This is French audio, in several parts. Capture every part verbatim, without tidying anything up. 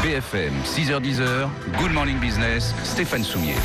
B F M, six heures dix, Good Morning Business, Stéphane Soumier.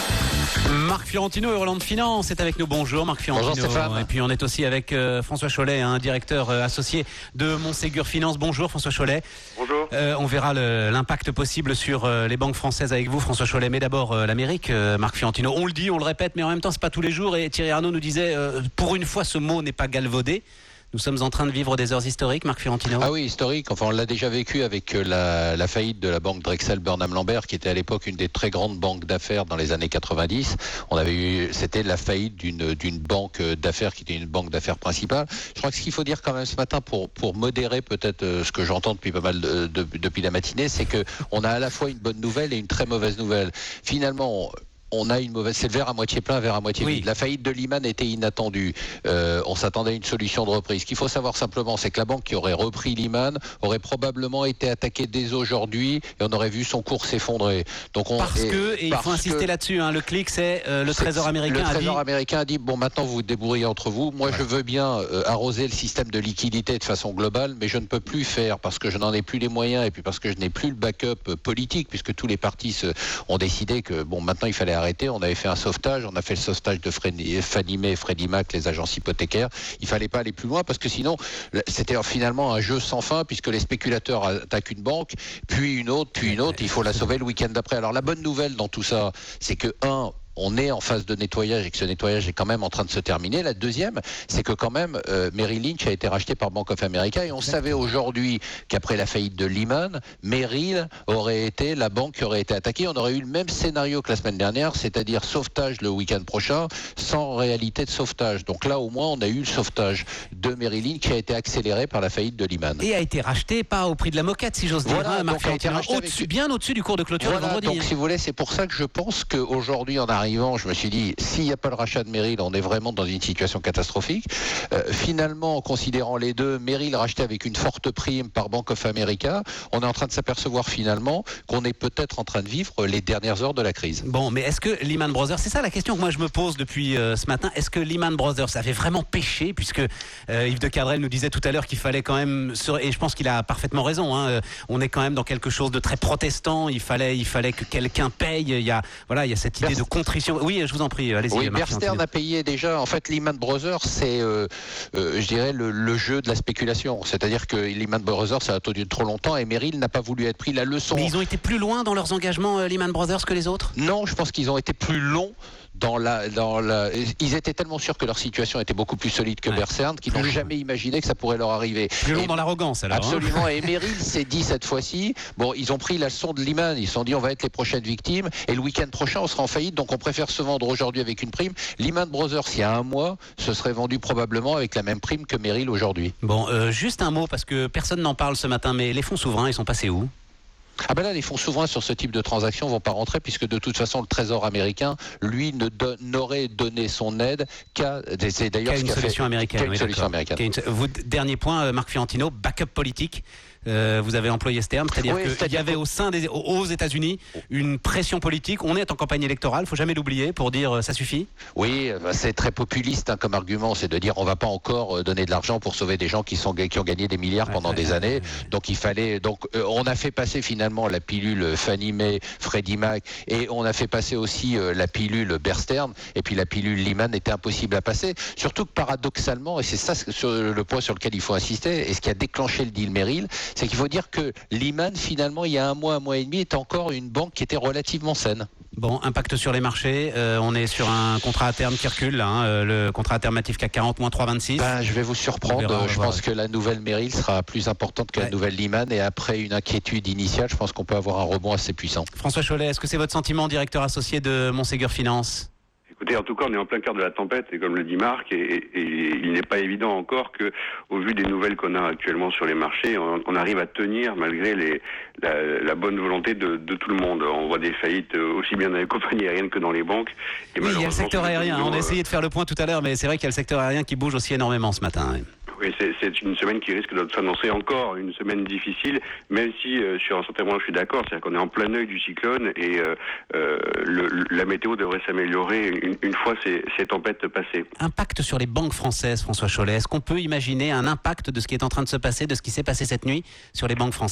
Marc Fiorentino et Roland de Finance est avec nous. Bonjour Marc Fiorentino. Bonjour Stéphane. Et puis on est aussi avec euh, François Chollet, un directeur euh, associé de Montségur Finance. Bonjour François Chollet. Bonjour. Euh, on verra le, l'impact possible sur euh, les banques françaises avec vous François Chollet. Mais d'abord euh, l'Amérique, euh, Marc Fiorentino. On le dit, on le répète, mais en même temps c'est pas tous les jours. Et Thierry Arnaud nous disait, euh, pour une fois ce mot n'est pas galvaudé. Nous sommes en train de vivre des heures historiques, Marc Fiorentino. Ah oui, historique. Enfin, on l'a déjà vécu avec la, la faillite de la banque Drexel Burnham Lambert, qui était à l'époque une des très grandes banques d'affaires dans les années quatre-vingt-dix. On avait eu, c'était la faillite d'une, d'une banque d'affaires qui était une banque d'affaires principale. Je crois que ce qu'il faut dire quand même ce matin pour, pour modérer peut-être ce que j'entends depuis pas mal de, de, depuis la matinée, c'est que on a à la fois une bonne nouvelle et une très mauvaise nouvelle. Finalement, on a une mauvaise, c'est le verre à moitié plein, verre à moitié vide. Oui. La faillite de Lehman était inattendue. Euh, on s'attendait à une solution de reprise. Ce qu'il faut savoir simplement, c'est que la banque qui aurait repris Lehman aurait probablement été attaquée dès aujourd'hui et on aurait vu son cours s'effondrer. Donc on, parce et, que, et il faut insister là-dessus, hein, le clic, c'est euh, le Trésor américain. Le Trésor a dit... américain a dit bon, maintenant vous vous débrouillez entre vous. Moi, ouais. je veux bien euh, arroser le système de liquidité de façon globale, mais je ne peux plus faire parce que je n'en ai plus les moyens et puis parce que je n'ai plus le backup politique, puisque tous les partis se, ont décidé que bon, maintenant il fallait arrêter. On avait fait un sauvetage, on a fait le sauvetage de Fannie Mae et Freddie Mac, les agences hypothécaires. Il fallait pas aller plus loin parce que sinon, c'était finalement un jeu sans fin puisque les spéculateurs attaquent une banque, puis une autre, puis une autre. Il faut la sauver le week-end d'après. Alors la bonne nouvelle dans tout ça, c'est que un, on est en phase de nettoyage et que ce nettoyage est quand même en train de se terminer. La deuxième, c'est que quand même, euh, Merrill Lynch a été racheté par Bank of America et on savait aujourd'hui qu'après la faillite de Lehman, Merrill aurait été la banque qui aurait été attaquée. On aurait eu le même scénario que la semaine dernière, c'est-à-dire sauvetage le week-end prochain, sans réalité de sauvetage. Donc là, au moins, on a eu le sauvetage de Merrill Lynch qui a été accéléré par la faillite de Lehman. Et a été racheté, pas au prix de la moquette, si j'ose dire. Voilà, hein, donc a été racheté au-dessus, avec... bien au-dessus du cours de clôture voilà, le vendredi. Donc, si vous voulez, c'est pour ça que je pense qu'aujourd'hui, en arrivant, je me suis dit, s'il n'y a pas le rachat de Merrill, on est vraiment dans une situation catastrophique. Euh, finalement, en considérant les deux, Merrill racheté avec une forte prime par Bank of America, on est en train de s'apercevoir finalement qu'on est peut-être en train de vivre les dernières heures de la crise. Bon, mais est-ce que Lehman Brothers, c'est ça la question que moi je me pose depuis euh, ce matin, est-ce que Lehman Brothers avait vraiment péché, puisque euh, Yves de Cadrel nous disait tout à l'heure qu'il fallait quand même, et je pense qu'il a parfaitement raison, hein, on est quand même dans quelque chose de très protestant, il fallait, il fallait que quelqu'un paye, il y a, voilà, il y a cette idée de contrition. Oui, je vous en prie, allez-y. Oui, Bear Stearns a payé déjà. En fait, Lehman Brothers, c'est, euh, euh, je dirais, le, le jeu de la spéculation. C'est-à-dire que Lehman Brothers, ça a attendu trop longtemps et Merrill n'a pas voulu être pris la leçon. Mais ils ont été plus loin dans leurs engagements, euh, Lehman Brothers, que les autres ? Non, je pense qu'ils ont été plus longs. Dans la, dans la, ils étaient tellement sûrs que leur situation était beaucoup plus solide que ouais. Bear Stearns qu'ils n'ont jamais imaginé que ça pourrait leur arriver. Plus long et, dans l'arrogance alors. Absolument. Hein. Et Merrill s'est dit cette fois-ci, bon, ils ont pris la leçon de Lehman, ils se sont dit on va être les prochaines victimes et le week-end prochain on sera en faillite, donc on préfère se vendre aujourd'hui avec une prime. Lehman Brothers, il y a un mois, se serait vendu probablement avec la même prime que Merrill aujourd'hui. Bon, euh, juste un mot parce que personne n'en parle ce matin, mais les fonds souverains, ils sont passés où ? Ah ben là, les fonds souverains sur ce type de transactions vont pas rentrer puisque de toute façon le Trésor américain, lui, ne don, n'aurait donné son aide qu'à, c'est d'ailleurs qu'à une, solution, fait, américaine, qu'à une oui, solution américaine. Une, vous, dernier point, Marc Fiorentino, backup politique. Euh, vous avez employé ce terme, c'est-à-dire oui, qu'il y avait au sein des, aux États-Unis une pression politique. On est en campagne électorale, il faut jamais l'oublier pour dire euh, ça suffit. Oui, c'est très populiste hein, comme argument, c'est de dire on va pas encore donner de l'argent pour sauver des gens qui sont qui ont gagné des milliards ouais, pendant ouais, des ouais, années. Ouais, ouais. Donc il fallait donc euh, on a fait passer finalement la pilule Fannie Mae, Freddie Mac et on a fait passer aussi euh, la pilule Bear Stearns et puis la pilule Lehman était impossible à passer. Surtout que paradoxalement et c'est ça sur le point sur lequel il faut insister et ce qui a déclenché le deal Merrill, c'est qu'il faut dire que Lehman, finalement, il y a un mois, un mois et demi, est encore une banque qui était relativement saine. Bon, impact sur les marchés. Euh, on est sur un contrat à terme qui recule. Hein, euh, le contrat alternatif C A C quarante, moins trois virgule vingt-six. Ben, je vais vous surprendre. Verra, je pense voir. que la nouvelle Merrill sera plus importante que ouais. la nouvelle Lehman. Et après une inquiétude initiale, je pense qu'on peut avoir un rebond assez puissant. François Chollet, est-ce que c'est votre sentiment, directeur associé de Montségur Finance ? Écoutez, en tout cas, on est en plein cœur de la tempête, et comme le dit Marc, et, et, et il n'est pas évident encore que, au vu des nouvelles qu'on a actuellement sur les marchés, on, on arrive à tenir malgré les, la, la bonne volonté de, de tout le monde. On voit des faillites aussi bien dans les compagnies aériennes que dans les banques. Et oui, il y a le secteur aérien. On a essayé de faire le point tout à l'heure, mais c'est vrai qu'il y a le secteur aérien qui bouge aussi énormément ce matin. Oui. Oui, c'est, c'est une semaine qui risque de s'annoncer encore une semaine difficile, même si euh, sur un certain point je suis d'accord, c'est-à-dire qu'on est en plein œil du cyclone et euh, euh, le, la météo devrait s'améliorer une, une fois ces, ces tempêtes passées. Impact sur les banques françaises, François Chollet. Est-ce qu'on peut imaginer un impact de ce qui est en train de se passer, de ce qui s'est passé cette nuit sur les banques françaises ?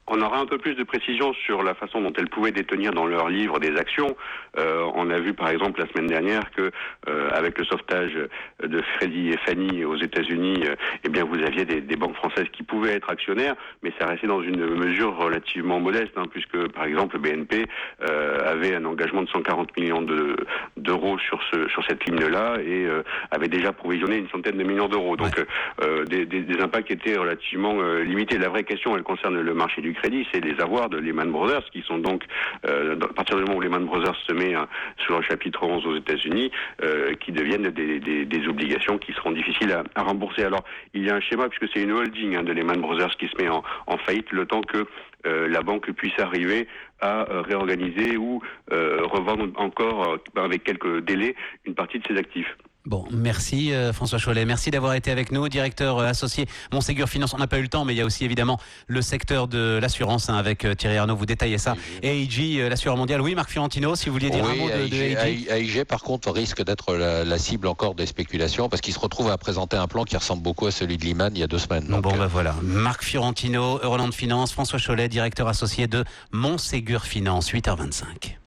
On aura un peu plus de précision sur la façon dont elles pouvaient détenir dans leur livre des actions. Euh, on a vu par exemple la semaine dernière que euh, avec le sauvetage de Freddie et Fannie aux États-Unis, euh, eh bien vous aviez des, des banques françaises qui pouvaient être actionnaires, mais ça restait dans une mesure relativement modeste, hein, puisque par exemple B N P euh, avait un engagement de cent quarante millions de, d'euros sur ce sur cette ligne-là et euh, avait déjà provisionné une centaine de millions d'euros. Donc ouais. euh, des, des, des impacts étaient relativement euh, limités. La vraie question, elle concerne le marché du crédit, c'est les avoirs de Lehman Brothers, qui sont donc, euh, à partir du moment où Lehman Brothers se met hein, sur le chapitre onze aux États-Unis, euh, qui deviennent des, des, des obligations qui seront difficiles à, à rembourser. Alors, il y a un schéma, puisque c'est une holding hein, de Lehman Brothers qui se met en, en faillite, le temps que euh, la banque puisse arriver à euh, réorganiser ou euh, revendre encore, euh, avec quelques délais, une partie de ses actifs. Bon, merci euh, François Chollet, merci d'avoir été avec nous, directeur euh, associé Montségur Finance. On n'a pas eu le temps, mais il y a aussi évidemment le secteur de l'assurance hein, avec euh, Thierry Arnaud, vous détaillez ça. Et A I G, euh, l'assureur mondial. Oui, Marc Fiorentino, si vous vouliez dire oui, un mot de, A I G, de A I G. A I G, par contre, risque d'être la, la cible encore des spéculations parce qu'il se retrouve à présenter un plan qui ressemble beaucoup à celui de Lehman il y a deux semaines. Donc, bon, euh... ben voilà. Marc Fiorentino, Euroland Finance, François Chollet, directeur associé de Montségur Finance, huit heures vingt-cinq.